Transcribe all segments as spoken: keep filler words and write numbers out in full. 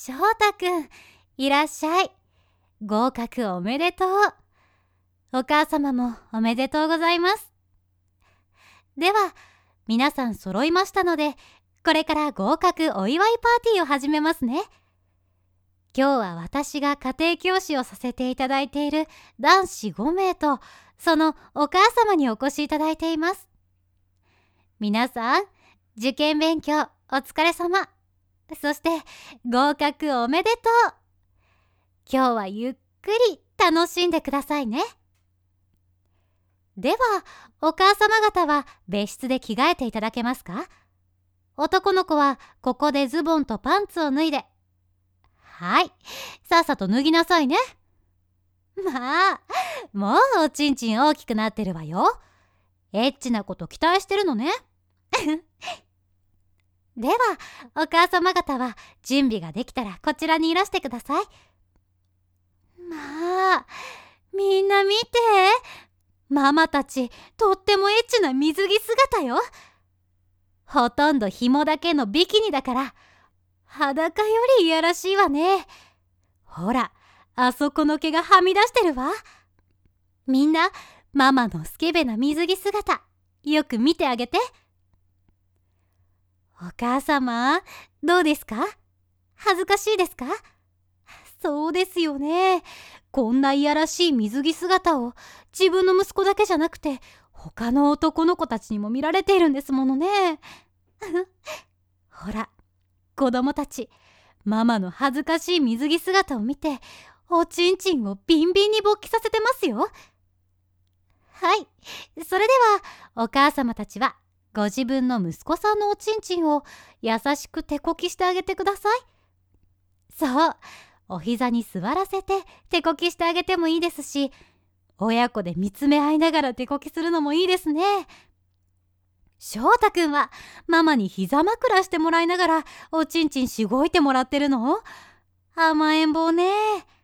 翔太くん、いらっしゃい。合格おめでとう。お母様もおめでとうございます。では、皆さん揃いましたので、これから合格お祝いパーティーを始めますね。今日は私が家庭教師をさせていただいている男子ごめいと、そのお母様にお越しいただいています。皆さん、受験勉強お疲れ様。そして合格おめでとう。今日はゆっくり楽しんでくださいね。では、お母様方は別室で着替えていただけますか？男の子はここでズボンとパンツを脱いで。はい、さっさと脱ぎなさいね。まあ、もうおちんちん大きくなってるわよ。エッチなこと期待してるのね。では、お母様方は準備ができたらこちらにいらしてください。まあ、みんな見て。ママたち、とってもエッチな水着姿よ。ほとんど紐だけのビキニだから、裸よりいやらしいわね。ほら、あそこの毛がはみ出してるわ。みんな、ママのスケベな水着姿、よく見てあげて。お母様、どうですか？恥ずかしいですか？そうですよね。こんないやらしい水着姿を自分の息子だけじゃなくて他の男の子たちにも見られているんですものね。ほら、子供たち、ママの恥ずかしい水着姿を見ておちんちんをビンビンに勃起させてますよ。はい、それではお母様たちはご自分の息子さんのおちんちんを優しく手こきしてあげてください。そう、お膝に座らせて手こきしてあげてもいいですし、親子で見つめ合いながら手こきするのもいいですね。翔太くんはママに膝枕してもらいながらおちんちんしごいてもらってるの？甘えん坊ね。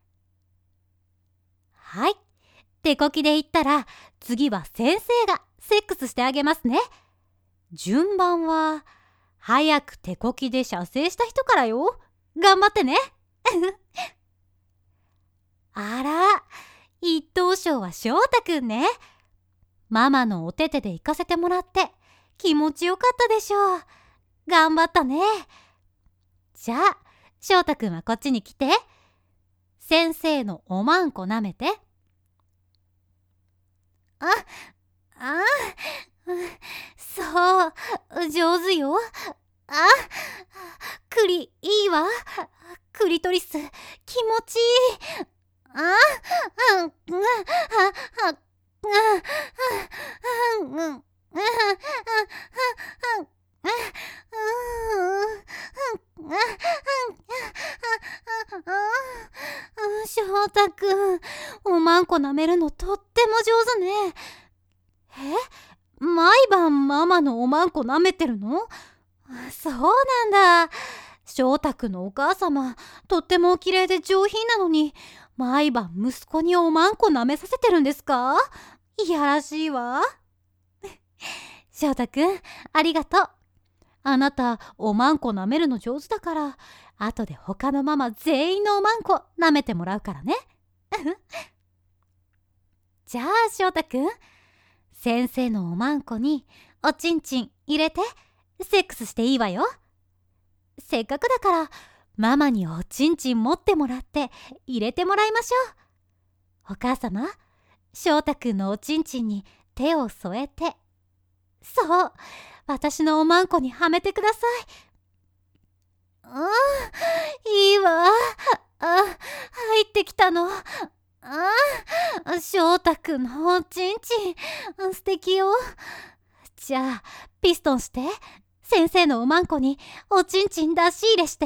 はい、手こきで言ったら次は先生がセックスしてあげますね。順番は早く手こきで射精した人からよ。頑張ってね。あら、一等賞は翔太くんね。ママのお手手で行かせてもらって気持ちよかったでしょう。頑張ったね。じゃあ、翔太くんはこっちに来て。先生のおまんこ舐めて。あ、あ、そう、上手よ。あ、クリ、いいわ。クリトリス、気持ちいい。あ、うん、うん、あ、あ、うん、うん、うん、翔太くん、おまんこ舐めるのとっても上手ね。え、毎晩ママのおまんこ舐めてるの？そうなんだ。翔太くんのお母様、とってもお綺麗で上品なのに、毎晩息子におまんこ舐めさせてるんですか？いやらしいわ。翔太くん、ありがとう。あなた、おまんこ舐めるの上手だから、後で他のママ全員のおまんこ舐めてもらうからね。じゃあ、翔太くん、先生のおまんこにおちんちん入れて、セックスしていいわよ。せっかくだからママにおちんちん持ってもらって入れてもらいましょう。お母様、翔太くんのおちんちんに手を添えて、そう、私のおまんこにはめてください。うん、いいわ。あ、入ってきたの。あ、翔太くんのおちんちん、素敵よ。じゃあ、ピストンして。先生のおまんこにおちんちん出し入れして。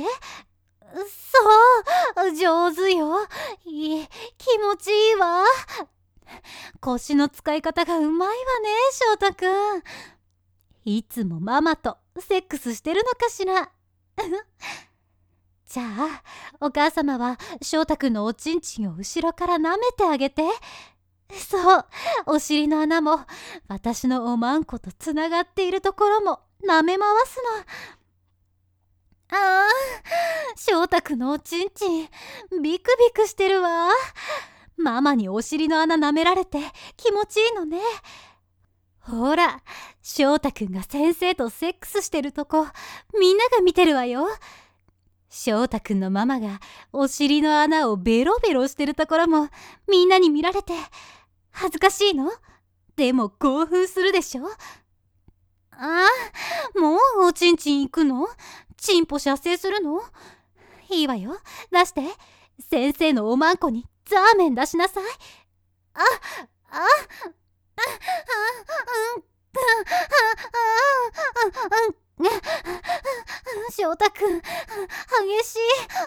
そう、上手よ。いい、気持ちいいわ。腰の使い方がうまいわね、翔太くん。いつもママとセックスしてるのかしら。じゃあ、お母様は翔太くんのおちんちんを後ろから舐めてあげて。そう、お尻の穴も私のおまんことつながっているところも舐め回すの。ああ、翔翔太くんのおちんちんビクビクしてるわ。ママにお尻の穴舐められて気持ちいいのね。ほら、翔太くんが先生とセックスしてるとこみんなが見てるわよ。翔太くんのママがお尻の穴をベロベロしてるところもみんなに見られて恥ずかしいの？でも興奮するでしょ？ああ、もうおちんちん行くの？チンポ射精するの？いいわよ、出して。先生のおまんこにザーメン出しなさい。あ、あ、あ、あ、うん、翔太くん、激しい。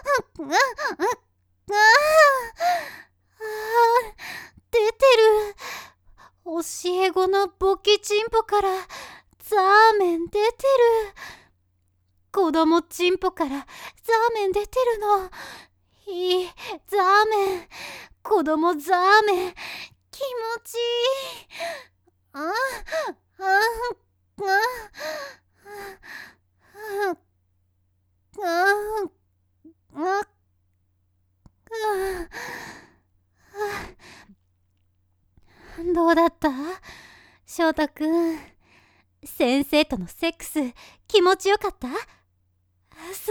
出てる。教え子のボケチンポからザーメン出てる。子供チンポからザーメン出てるの。いい、ザーメン。子供ザーメン。気持ちいい。あ、あ、あ、あ、あ、あ、どうだった？翔太くん、先生とのセックス気持ちよかった？そう、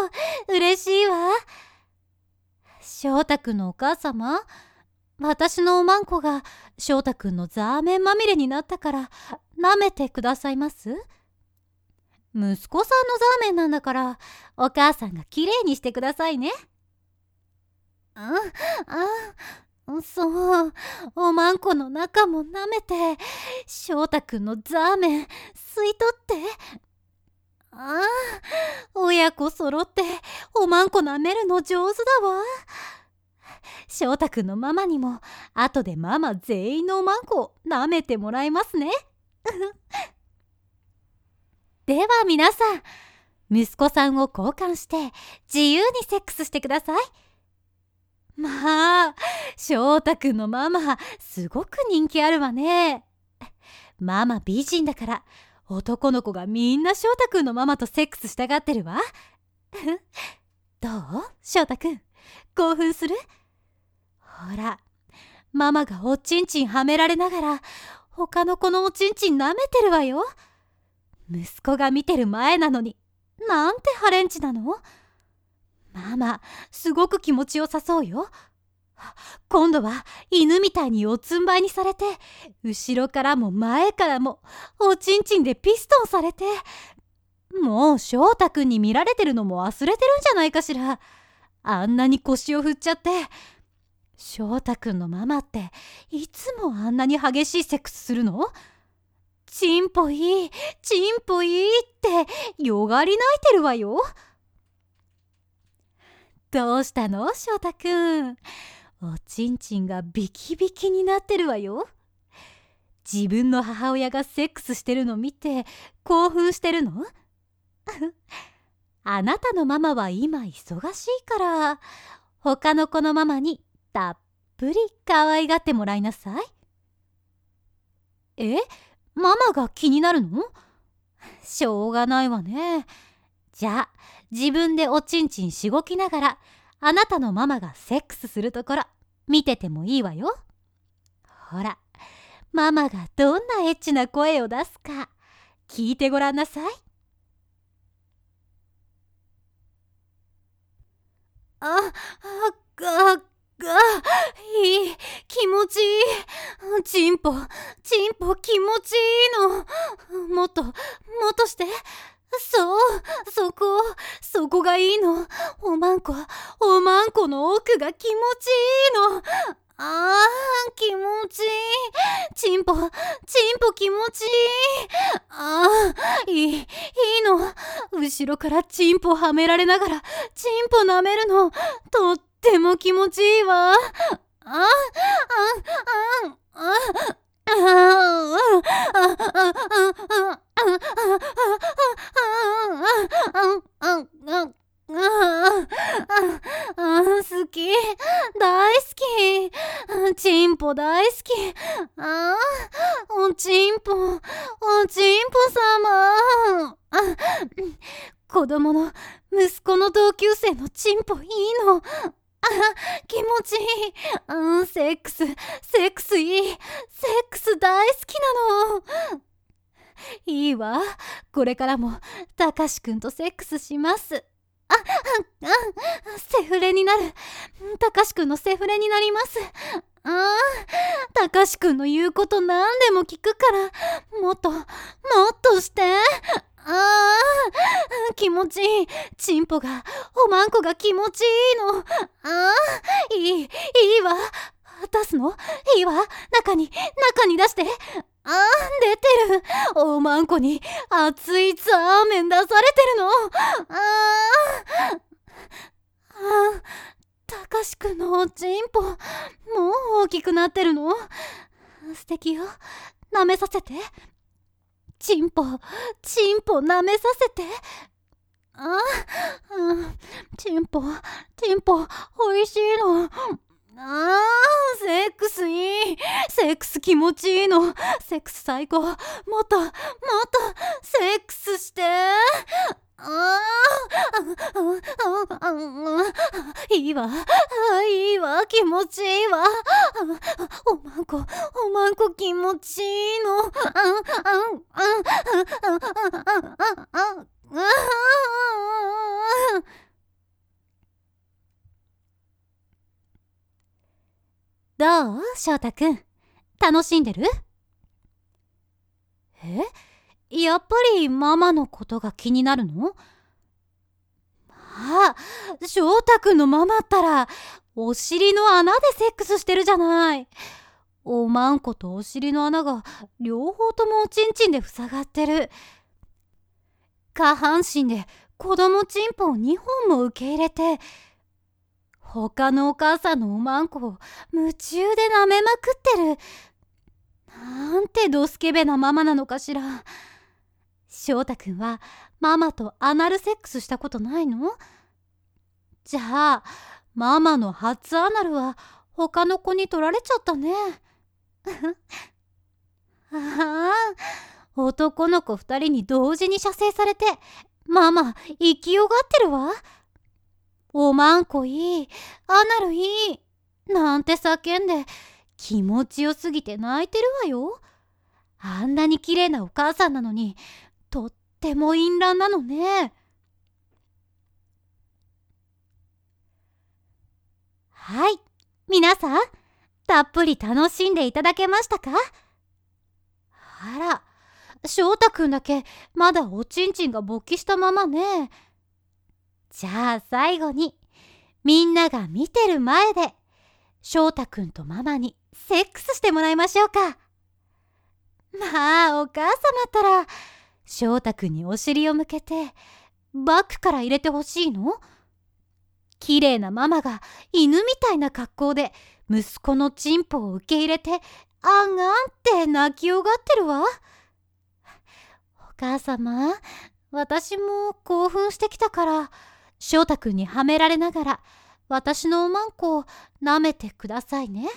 嬉しいわ。翔太くんのお母様、私のおまんこが翔太くんのザーメンまみれになったから舐めてくださいます？息子さんのザーメンなんだからお母さんがきれいにしてくださいね。あ、あ、そう、おまんこの中も舐めて翔太くんのザーメン吸い取って。ああ、親子揃っておまんこ舐めるの上手だわ。翔太くんのママにも後でママ全員のおまんこを舐めてもらいますね。では皆さん、息子さんを交換して自由にセックスしてください。まあ、翔太くんのママすごく人気あるわね。ママ美人だから男の子がみんな翔太くんのママとセックスしたがってるわ。どう？翔太くん、興奮する？ほら、ママがおちんちんはめられながら他の子のおちんちん舐めてるわよ。息子が見てる前なのになんてハレンチなの？ママ、すごく気持ちよさそうよ。今度は犬みたいに四つん這いにされて、後ろからも前からもおちんちんでピストンされて、もう翔太くんに見られてるのも忘れてるんじゃないかしら。あんなに腰を振っちゃって。翔太くんのママっていつもあんなに激しいセックスするの？チンポいい、チンポいいってよがり泣いてるわよ。どうしたの？翔太くん。おちんちんがビキビキになってるわよ。自分の母親がセックスしてるの見て興奮してるの？あなたのママは今忙しいから他の子のママにたっぷり可愛がってもらいなさい。え？ママが気になるの？しょうがないわね。じゃあ自分でおちんちんしごきながらあなたのママがセックスするところ見ててもいいわよ。ほら、ママがどんなエッチな声を出すか聞いてごらんなさい。あ、あ、が、が、いい、気持ちいい。チンポ、チンポ気持ちいいの。もっと、もっとして。そう、そこ、そこがいいの。おまんこ、おまんこの奥が気持ちいいの。あー、気持ちいい。チンポ、チンポ気持ちいい。あー、いい、いいの。後ろからチンポはめられながら、チンポ舐めるの、とっても気持ちいいわ。あ、あ、あ、あ、あ、好き、大好き、チンポ大好き。ああ、おちんぽ、おちんぽ様。子供の息子の同級生のチンポいいの。あ、気持ちいい。うん、セックス、セックスいい。セックス大好きなの。いいわ。これからもたかしくんとセックスします。あ、あ、あ、セフレになる。たかしくんのセフレになります。ああ、たかしくんの言うこと何でも聞くから、もっと、もっとして。ああ、気持ちいい。チンポが、おまんこが気持ちいいの。ああ、いい、いいわ。出すの？いいわ。中に、中に出して。ああ、出てる。おまんこに熱いザーメン出されてるの。ああ、ああ、たかしくんのおちんぽ、もう大きくなってるの？素敵よ。舐めさせて。チンポ、チンポ舐めさせて。ああ、うん、チンポ、チンポ、おいしいの。ああ、セックスいい。セックス気持ちいいの。セックス最高。もっと、もっと、セックスして。ああ、いいわ。いいわ。気持ちいいわ。おまんこ、おまんこ気持ちいいの。どう？翔太くん。楽しんでる？え？やっぱりママのことが気になるの？あ、翔太くんのママったら、お尻の穴でセックスしてるじゃない。おまんことお尻の穴が両方ともおちんちんで塞がってる。下半身で子供チンポをにほんも受け入れて、他のお母さんのおまんこを夢中で舐めまくってる。なんてドスケベなママなのかしら。翔太くんはママとアナルセックスしたことないの？じゃあママの初アナルは他の子に取られちゃったね。ああ、男の子二人に同時に射精されて、ママ生きよがってるわ。おまんこいい、アナルいいなんて叫んで、気持ちよすぎて泣いてるわよ。あんなに綺麗なお母さんなのに、とっても淫乱なのね。はい、皆さん、たっぷり楽しんでいただけましたか？あら、翔太くんだけまだおちんちんが勃起したままね。じゃあ最後に、みんなが見てる前で、翔太くんとママにセックスしてもらいましょうか。まあ、お母様ったら、翔太くんにお尻を向けて、バックから入れてほしいの？綺麗なママが犬みたいな格好で、息子のチンポを受け入れて、あんあんって泣きよがってるわ。お母様、私も興奮してきたから、翔太くんにはめられながら、私のおまんこを舐めてくださいね。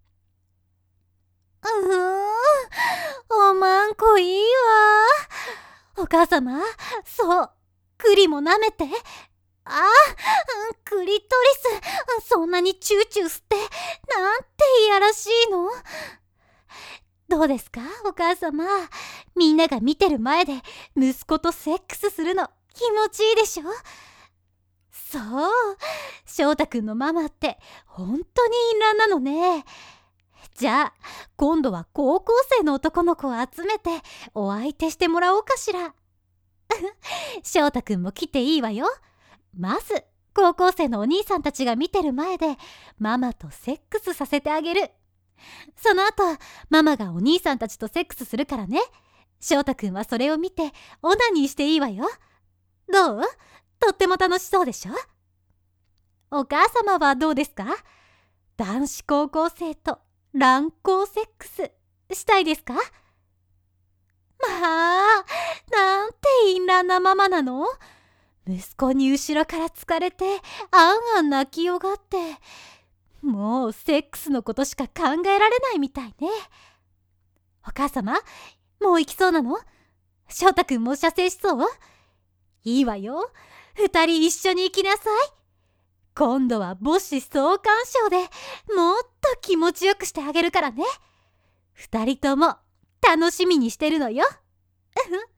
うーん、おまんこいいわ。お母様、そう、栗も舐めて。あ、クリトリス、そんなにチューチュー吸って、なんていやらしいの。どうですか、お母様。みんなが見てる前で息子とセックスするの気持ちいいでしょ？そう、翔太くんのママって本当に淫乱なのね。じゃあ今度は高校生の男の子を集めてお相手してもらおうかしら。翔太くんも来ていいわよ。まず高校生のお兄さんたちが見てる前でママとセックスさせてあげる。その後ママがお兄さんたちとセックスするからね。翔太くんはそれを見てオナニーしていいわよ。どう？とっても楽しそうでしょ？お母様はどうですか？男子高校生と乱交セックスしたいですか？まあ、なんて淫乱なママなの？息子に後ろからつかれてあんあん泣きよがって、もうセックスのことしか考えられないみたいね。お母様、もう行きそうなの？翔太くんも射精しそう？いいわよ。 二人一緒に行きなさい。今度は母子相関賞でもっと気持ちよくしてあげるからね。二人とも楽しみにしてるのよ。